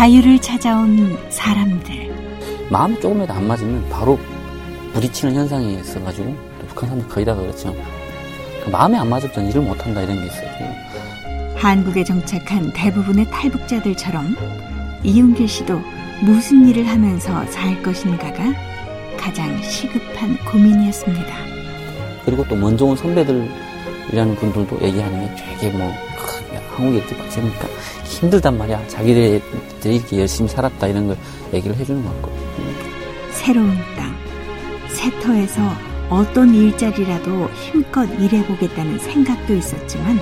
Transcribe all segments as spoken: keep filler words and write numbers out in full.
자유를 찾아온 사람들. 마음 조금이라도 안 맞으면 바로 부딪히는 현상이 있어가지고 북한 사람들 거의 다 그렇죠. 마음에 안 맞으면 일을 못한다 이런 게 있어요. 한국에 정착한 대부분의 탈북자들처럼 이윤길 씨도 무슨 일을 하면서 살 것인가가 가장 시급한 고민이었습니다. 그리고 또 먼저 온 선배들이라는 분들도 얘기하는 게 되게 뭐 한국에 이렇게 빡세니까 힘들단 말이야. 자기들이 이렇게 열심히 살았다 이런 걸 얘기를 해주는 것 같고. 새로운 땅, 새 터에서 어떤 일자리라도 힘껏 일해보겠다는 생각도 있었지만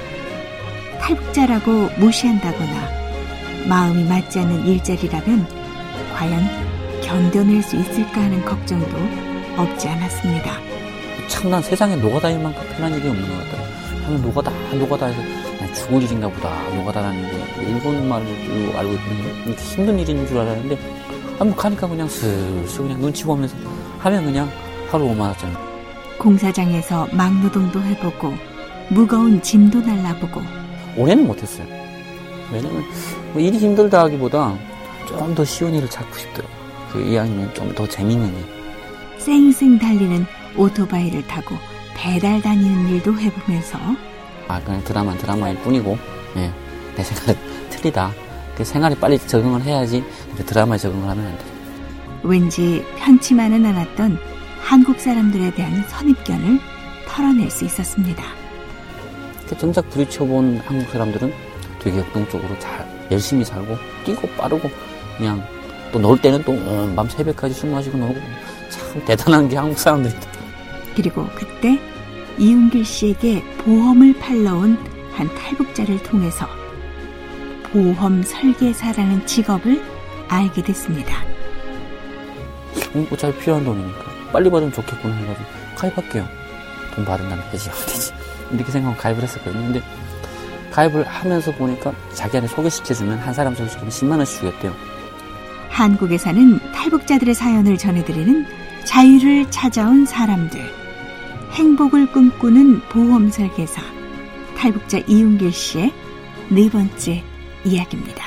탈북자라고 무시한다거나 마음이 맞지 않는 일자리라면 과연 견뎌낼 수 있을까 하는 걱정도 없지 않았습니다. 참 난 세상에 노가다일 만큼 편한 일이 없는 것 같아요. 하면 노가다, 노가다 해서 그냥 죽을 일인가 보다. 노가다라는 게 일본 말로 알고 있는 이렇게 힘든 일인 줄 알았는데 한번 가니까 그냥 슬슬 그냥 눈치 보면서 하면 그냥 하루 오만 원짜리. 공사장에서 막노동도 해보고 무거운 짐도 날라보고. 올해는 못했어요. 왜냐면 뭐 일이 힘들다 하기보다 좀 더 쉬운 일을 찾고 싶더라고요. 그 이왕이면 좀 더 재밌는 일. 쌩쌩 달리는 오토바이를 타고 배달 다니는 일도 해보면서 아 그냥 드라마는 드라마일 뿐이고 예, 내 생각은 틀리다. 그 생활에 빨리 적응을 해야지 드라마에 적응을 하면 안 돼. 왠지 편치만은 않았던 한국 사람들에 대한 선입견을 털어낼 수 있었습니다. 정작 부딪혀본 한국 사람들은 되게 역동적으로 잘 열심히 살고 뛰고 빠르고 그냥 또 놀 때는 또 밤 새벽까지 술 마시고 놀고 참 대단한 게 한국 사람들이다. 그리고 그때 이윤길 씨에게 보험을 팔러온 한 탈북자를 통해서 보험 설계사라는 직업을 알게 됐습니다. 뭐 잘 필요한 돈이니까 빨리 받으면 좋겠구나 해가지고 가입할게요. 돈 받은 다음에 해지하면 되지. 이렇게 생각하고 가입을 했었거든요. 근데 가입을 하면서 보니까 자기한테 소개시켜주면 한 사람 소개시키면 십만 원씩 주겠대요. 한국에 사는 탈북자들의 사연을 전해드리는 자유를 찾아온 사람들. 행복을 꿈꾸는 보험 설계사 탈북자 이윤길 씨의 네 번째 이야기입니다.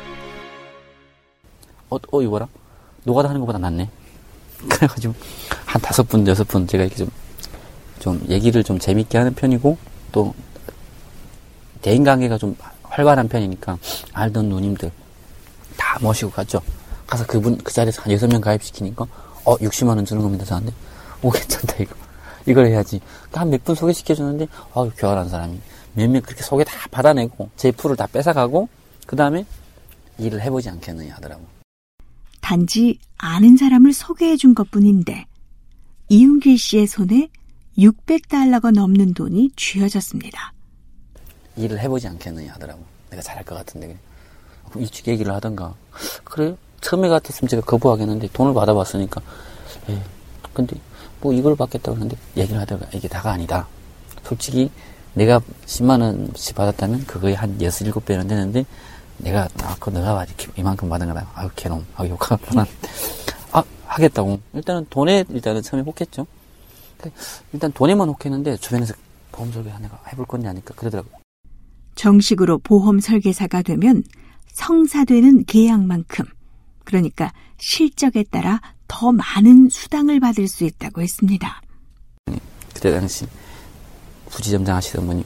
어, 어 이거라? 노가다 하는 것보다 낫네. 그래가지고 한 다섯 분, 여섯 분 제가 이렇게 좀, 좀 얘기를 좀 재밌게 하는 편이고 또 대인관계가 좀 활발한 편이니까 알던 누님들 다 모시고 갔죠. 가서 그분 그 자리에서 한 여섯 명 가입시키니까 어 육십만 원 주는 겁니다 저한테. 오 괜찮다 이거. 이걸 해야지. 한 몇 분 소개시켜주는데 아유 교활한 사람이 몇몇 그렇게 소개 다 받아내고 제 풀을 다 뺏어가고 그 다음에 일을 해보지 않겠느냐 하더라고. 단지 아는 사람을 소개해 준 것뿐인데 이윤길 씨의 손에 육백 달러가 넘는 돈이 쥐어졌습니다. 일을 해보지 않겠느냐 하더라고. 내가 잘할 것 같은데. 일찍 얘기를 하던가. 그래요? 처음에 같았으면 제가 거부하겠는데 돈을 받아봤으니까 예. 근데 뭐 이걸 받겠다고 하는데 얘기를 하다가 이게 다가 아니다. 솔직히 내가 십만 원씩 받았다면 그거에 한 여섯, 일곱 배는 되는데 내가 아까 너가 이렇게 이만큼 받은 거다. 아유 개놈. 아유 욕할 뻔한. 아 하겠다고. 일단은 돈에 일단은 처음에 혹했죠. 일단 돈에만 혹했는데 주변에서 보험 설계사 내가 해볼 건지 아니까 그러더라고요. 정식으로 보험 설계사가 되면 성사되는 계약만큼 그러니까 실적에 따라 더 많은 수당을 받을 수 있다고 했습니다. 그때 당시 부지점장 하시던 분이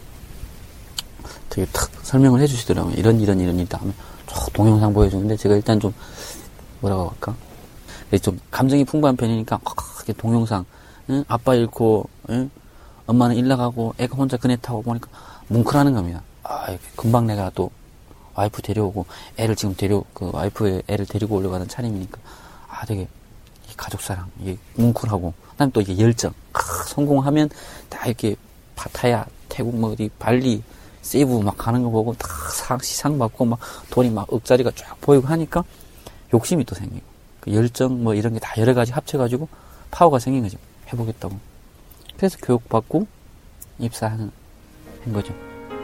되게 탁 설명을 해주시더라고요. 이런 이런 이런 일다 하면 쭉 동영상 보여주는데 제가 일단 좀 뭐라고 할까? 좀 감정이 풍부한 편이니까 이렇게 동영상 응? 아빠 잃고 응? 엄마는 일 나가고 애가 혼자 그네 타고 보니까 뭉클하는 겁니다. 아 금방 내가 또 와이프 데려오고 애를 지금 데려 그 와이프의 애를 데리고 올려가는 차림이니까 아 되게 가족사랑 이게 뭉클하고 그다음에 또 이게 열정 아, 성공하면 다 이렇게 파타야 태국 뭐 어디 발리 세이브 막 가는 거 보고 다 시상 받고 막 돈이 막 억짜리가 쫙 보이고 하니까 욕심이 또 생기고 그 열정 뭐 이런 게 다 여러 가지 합쳐가지고 파워가 생긴 거죠. 해보겠다고. 그래서 교육받고 입사하는 거죠.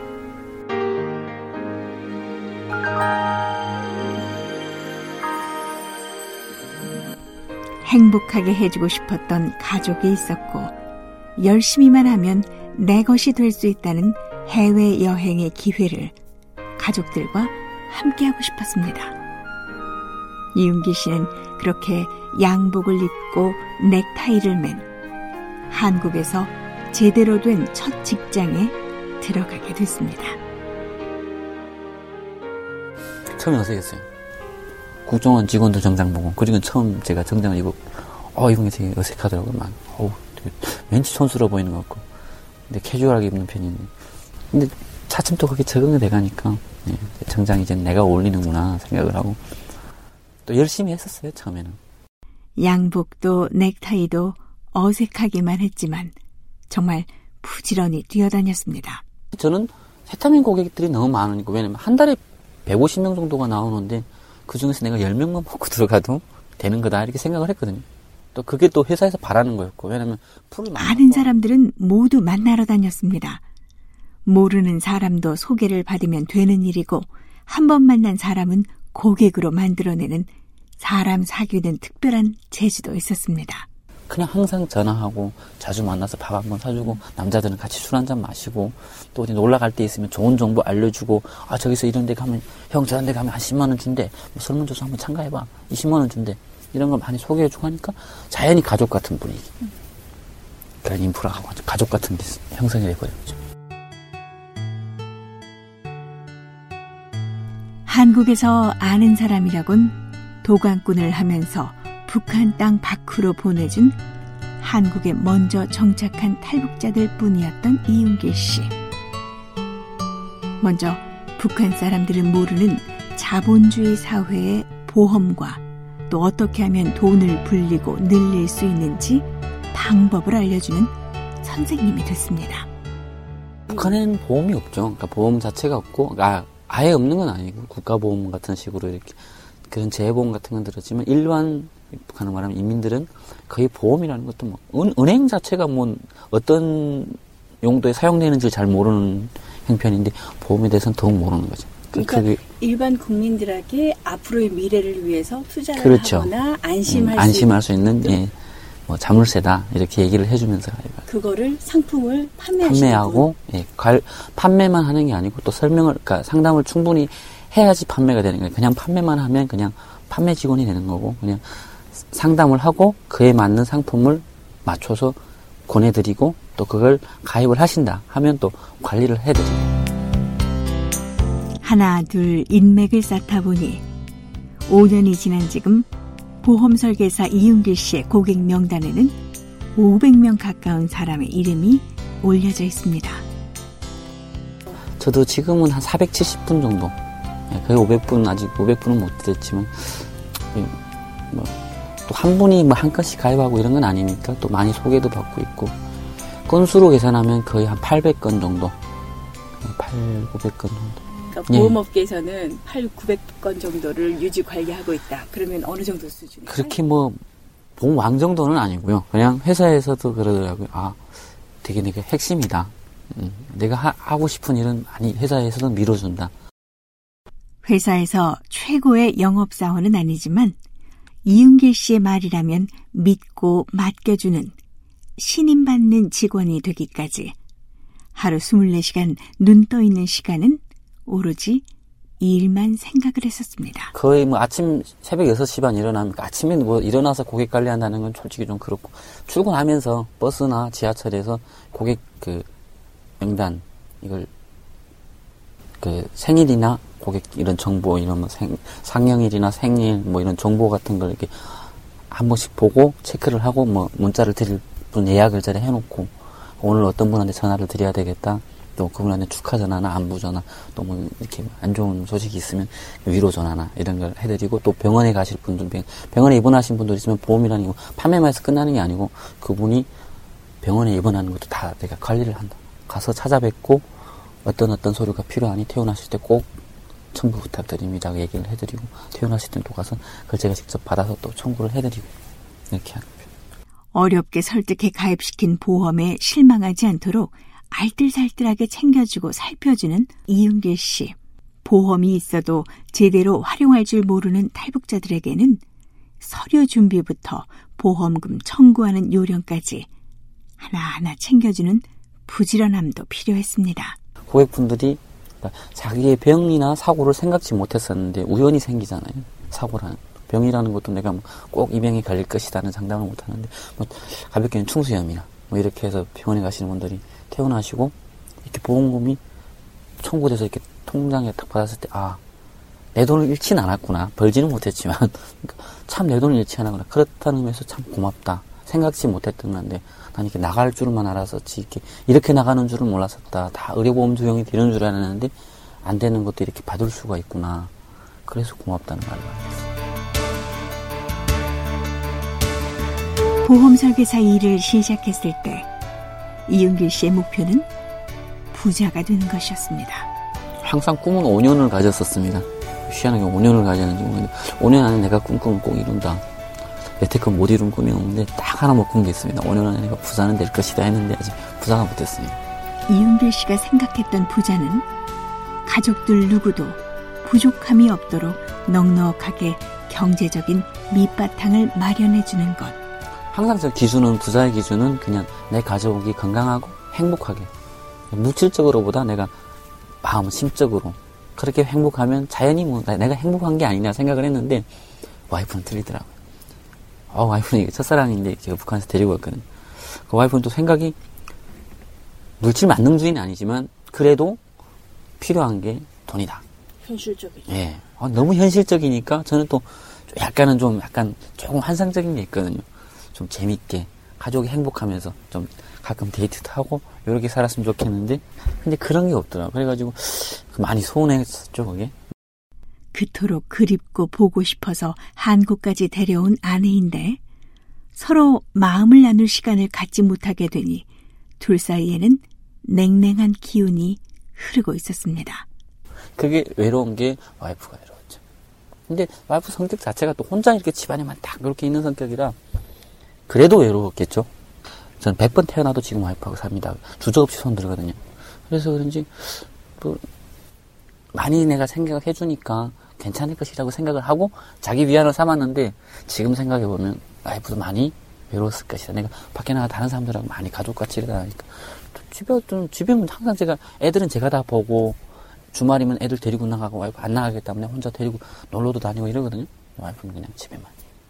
행복하게 해주고 싶었던 가족이 있었고 열심히만 하면 내 것이 될 수 있다는 해외여행의 기회를 가족들과 함께하고 싶었습니다. 이윤기 씨는 그렇게 양복을 입고 넥타이를 맨 한국에서 제대로 된 첫 직장에 들어가게 됐습니다. 처음에 어색했어요. 국정원 직원들 정장 보고, 그리고 처음 제가 정장을 입고, 어, 이런 게 되게 어색하더라고요. 막, 어우, 되게 왠지 촌스러워 보이는 것 같고. 근데 캐주얼하게 입는 편인데. 근데 차츰 또 그렇게 적응이 돼가니까, 예, 정장이 이제 내가 어울리는구나 생각을 하고, 또 열심히 했었어요, 처음에는. 양복도 넥타이도 어색하기만 했지만, 정말 부지런히 뛰어다녔습니다. 저는 세타민 고객들이 너무 많으니까, 왜냐면 한 달에 백오십 명 정도가 나오는데 그 중에서 내가 열 명만 먹고 들어가도 되는 거다 이렇게 생각을 했거든요. 또 그게 또 회사에서 바라는 거였고, 왜냐면 풀을 많은 사람들은 모두 만나러 다녔습니다. 모르는 사람도 소개를 받으면 되는 일이고, 한 번 만난 사람은 고객으로 만들어내는 사람 사귀는 특별한 재주도 있었습니다. 그냥 항상 전화하고 자주 만나서 밥 한번 사주고, 남자들은 같이 술 한잔 마시고, 또 어디 놀러 갈 때 있으면 좋은 정보 알려주고, 아 저기서 이런 데 가면 형 저런 데 가면 한 십만 원 준대, 뭐 설문조사 한번 참가해봐, 이십만 원 준대, 이런 걸 많이 소개해주고 하니까 자연히 가족 같은 분위기, 그런 인프라가 가족 같은 게 형성이 돼버렸죠. 한국에서 아는 사람이라곤 도관꾼을 하면서 북한 땅 밖으로 보내준 한국에 먼저 정착한 탈북자들 뿐이었던 이윤길 씨. 먼저 북한 사람들은 모르는 자본주의 사회의 보험과 또 어떻게 하면 돈을 불리고 늘릴 수 있는지 방법을 알려주는 선생님이 됐습니다. 북한에는 보험이 없죠. 그러니까 보험 자체가 없고, 아, 아예 없는 건 아니고 국가보험 같은 식으로 이렇게 그런 재보험 같은 건 들었지만, 일반 북한을 말하면 인민들은 거의 보험이라는 것도 뭐 은, 은행 자체가 뭐 어떤 용도에 사용되는지 잘 모르는 형편인데, 보험에 대해서는 더욱 모르는 거죠. 그러니까 그게, 일반 국민들에게 앞으로의 미래를 위해서 투자를 그렇죠. 하거나 안심할, 음, 안심할 수, 수 있는 예, 뭐 자물쇠다 이렇게 얘기를 해주면서 그거를 상품을 판매하시는 판매하고 예, 관, 판매만 하는 게 아니고 또 설명을, 그러니까 상담을 충분히 해야지 판매가 되는 거예요. 그냥 판매만 하면 그냥 판매 직원이 되는 거고, 그냥 상담을 하고 그에 맞는 상품을 맞춰서 권해드리고, 또 그걸 가입을 하신다 하면 또 관리를 해드립니다. 하나 둘 인맥을 쌓다 보니 오 년이 지난 지금 보험 설계사 이윤길 씨의 고객 명단에는 오백 명 가까운 사람의 이름이 올려져 있습니다. 저도 지금은 한 사백칠십 분 정도, 거의 오백 분, 아직 오백 분은 못 드렸지만, 뭐 또 한 분이 뭐 한 건씩 가입하고 이런 건 아니니까 또 많이 소개도 받고 있고, 건수로 계산하면 거의 한 팔백 건 정도, 팔백, 구백 건 정도. 그러니까 보험업계에서는 예. 팔백, 구백 건 정도를 유지 관리하고 있다. 그러면 어느 정도 수준이에요? 그렇게 뭐 보험 왕 정도는 아니고요. 그냥 회사에서도 그러더라고요. 아, 되게 내가 핵심이다. 음, 내가 하, 하고 싶은 일은 아니 회사에서는 밀어준다. 회사에서 최고의 영업사원은 아니지만 이윤길 씨의 말이라면 믿고 맡겨주는 신임받는 직원이 되기까지 하루 이십사 시간 눈 떠 있는 시간은 오로지 일만 생각을 했었습니다. 거의 뭐 아침 새벽 여섯 시 반 일어나면, 아침에 뭐 일어나서 고객 관리한다는 건 솔직히 좀 그렇고, 출근하면서 버스나 지하철에서 고객 그 명단, 이걸 그 생일이나 고객 이런 정보, 이런 뭐 생, 상영일이나 생일 뭐 이런 정보 같은 걸 이렇게 한 번씩 보고 체크를 하고, 뭐 문자를 드릴 분 예약을 자리 해놓고, 오늘 어떤 분한테 전화를 드려야 되겠다, 또 그분한테 축하 전화나 안부 전화, 또 뭐 이렇게 안 좋은 소식이 있으면 위로 전화나 이런 걸 해드리고, 또 병원에 가실 분들, 병원에 입원하신 분들 있으면 보험이라는 거 판매만 해서 끝나는 게 아니고, 그분이 병원에 입원하는 것도 다 내가 관리를 한다. 가서 찾아뵙고 어떤 어떤 서류가 필요하니 퇴원하실 때 꼭 첨부 부탁드립니다 얘기를 해드리고, 퇴원하실 때 또 가서 그걸 제가 직접 받아서 또 청구를 해드리고, 이렇게 하는 거죠. 어렵게 설득해 가입시킨 보험에 실망하지 않도록 알뜰살뜰하게 챙겨주고 살펴주는 이윤길 씨. 보험이 있어도 제대로 활용할 줄 모르는 탈북자들에게는 서류 준비부터 보험금 청구하는 요령까지 하나하나 챙겨주는 부지런함도 필요했습니다. 고객분들이 그러니까 자기의 병이나 사고를 생각지 못했었는데 우연히 생기잖아요. 사고라는. 병이라는 것도 내가 뭐 꼭 이 병이 걸릴 것이다는 장담을 못 하는데, 뭐 가볍게는 충수염이나 뭐 이렇게 해서 병원에 가시는 분들이 퇴원하시고, 이렇게 보험금이 청구돼서 이렇게 통장에 딱 받았을 때, 아, 내 돈을 잃지는 않았구나. 벌지는 못했지만, 참 내 돈을 잃지 않았구나. 그렇다는 의미에서 참 고맙다. 생각지 못했던 건데, 난 이렇게 나갈 줄만 알았었지, 이렇게, 이렇게 나가는 줄은 몰랐었다. 다 의료보험 적용이 되는 줄 알았는데, 안 되는 것도 이렇게 받을 수가 있구나. 그래서 고맙다는 말을 했어요. 보험 설계사 일을 시작했을 때, 이은길 씨의 목표는 부자가 되는 것이었습니다. 항상 꿈은 오 년을 가졌었습니다. 희한하게 오 년을 가졌는지 모르겠는데, 오 년 안에 내가 꿈 꾸면 꼭 이룬다. 여태껏 못 이룬 꿈이 없는데 딱 하나 못 꾼 게 있습니다. 오 년 안에 내가 부자는 될 것이다 했는데 아직 부자가 못됐습니다. 이은길 씨가 생각했던 부자는 가족들 누구도 부족함이 없도록 넉넉하게 경제적인 밑바탕을 마련해주는 것. 항상 저 기준은, 부자의 기준은 그냥 내 가족이 건강하고 행복하게, 물질적으로보다 내가 마음, 심적으로 그렇게 행복하면 자연히 뭐 내가 행복한 게 아니냐 생각을 했는데, 와이프는 틀리더라고요. 어, 와이프는 이게 첫사랑인데 제가 북한에서 데리고 왔거든요. 그 와이프는 또 생각이 물질 만능주의는 아니지만 그래도 필요한 게 돈이다. 현실적이죠. 예. 아, 너무 현실적이니까 저는 또 약간은 좀 약간 조금 환상적인 게 있거든요. 좀 재밌게 가족이 행복하면서 좀 가끔 데이트도 하고 이렇게 살았으면 좋겠는데, 근데 그런 게 없더라고요. 그래가지고 많이 서운했었죠, 그게. 그토록 그립고 보고 싶어서 한국까지 데려온 아내인데 서로 마음을 나눌 시간을 갖지 못하게 되니 둘 사이에는 냉랭한 기운이 흐르고 있었습니다. 그게 외로운 게 와이프가 외로웠죠. 근데 와이프 성격 자체가 또 혼자 이렇게 집안에만 딱 그렇게 있는 성격이라 그래도 외로웠겠죠. 저는 백 번 태어나도 지금 와이프하고 삽니다. 주저없이 손 들거든요. 그래서 그런지 뭐 많이 내가 생각을 해주니까 괜찮을 것이라고 생각을 하고 자기 위안을 삼았는데, 지금 생각해보면 와이프도 많이 외로웠을 것이다. 내가 밖에 나가 다른 사람들하고 많이 가족같이 일어나니까. 집에, 좀, 집에는 항상 제가, 애들은 제가 다 보고, 주말이면 애들 데리고 나가고, 와이프 안 나가기 때문에 혼자 데리고 놀러도 다니고 이러거든요. 와이프는 그냥 집에만.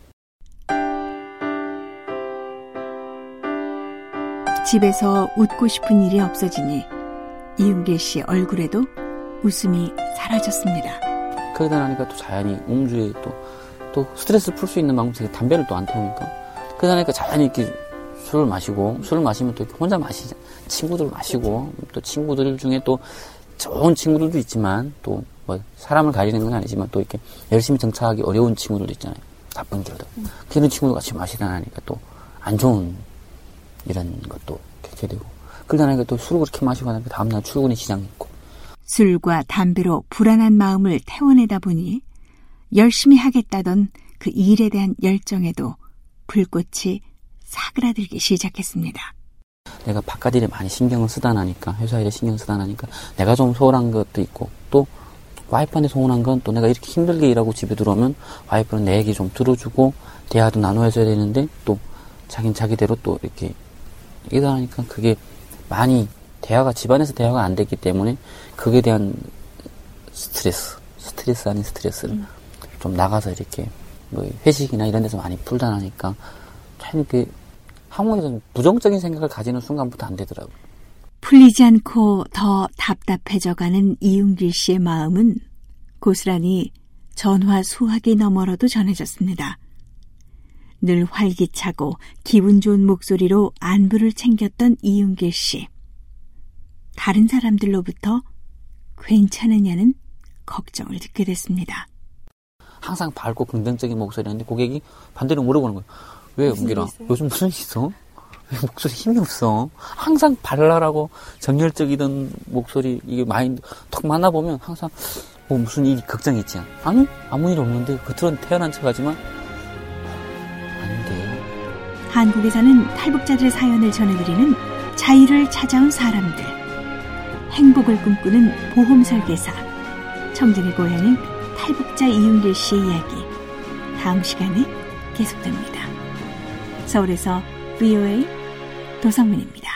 집에서 웃고 싶은 일이 없어지니 이은길 씨 얼굴에도 웃음이 사라졌습니다. 그러다 나니까 또 자연히 음주에 또, 또 스트레스 풀 수 있는 방법 중에 담배를 또 안 태우니까. 그러다 나니까 자연히 이렇게 술을 마시고, 술을 마시면 또 이렇게 혼자 마시자. 친구들 마시고, 또 친구들 중에 또 좋은 친구들도 있지만, 또 뭐 사람을 가리는 건 아니지만 또 이렇게 열심히 정착하기 어려운 친구들도 있잖아요. 나쁜 길도. 음. 그런 친구들 같이 마시다 나니까 또 안 좋은 이런 것도 겪게 되고. 그러다 나니까 또 술을 그렇게 마시고 나니까 다음날 출근이 지장있고. 술과 담배로 불안한 마음을 태워내다 보니 열심히 하겠다던 그 일에 대한 열정에도 불꽃이 사그라들기 시작했습니다. 내가 바깥 일에 많이 신경을 쓰다 나니까, 회사 일에 신경 쓰다 나니까 내가 좀 소홀한 것도 있고, 또 와이프한테 소홀한 건 또 내가 이렇게 힘들게 일하고 집에 들어오면 와이프는 내 얘기 좀 들어주고 대화도 나눠줘야 되는데, 또 자긴 자기대로 또 이렇게 이러다 보니까 그게 많이 대화가, 집안에서 대화가 안 됐기 때문에 그에 대한 스트레스, 스트레스 아닌 스트레스를 음. 좀 나가서 이렇게 뭐 회식이나 이런 데서 많이 풀다 나니까 참 이렇게 한국에서 부정적인 생각을 가지는 순간부터 안 되더라고요. 풀리지 않고 더 답답해져가는 이은길 씨의 마음은 고스란히 전화 수화기 너머로도 전해졌습니다. 늘 활기차고 기분 좋은 목소리로 안부를 챙겼던 이은길 씨. 다른 사람들로부터 괜찮으냐는 걱정을 듣게 됐습니다. 항상 밝고 긍정적인 목소리였는데 고객이 반대로 물어보는 거예요. 왜 은길아? 요즘 무슨 일 있어? 왜 목소리 힘이 없어? 항상 발랄하고 정열적이던 목소리, 이게 마인드 턱 만나보면 항상 뭐 무슨 일이 걱정이 있지? 아니 아무 일 없는데 겉으로는 태어난 척하지만 아닌데. 한국에 사는 탈북자들의 사연을 전해드리는 자유를 찾아온 사람들, 행복을 꿈꾸는 보험 설계사, 청정의 고향인 탈북자 이은길 씨의 이야기, 다음 시간에 계속됩니다. 서울에서 브이오에이 도성문입니다.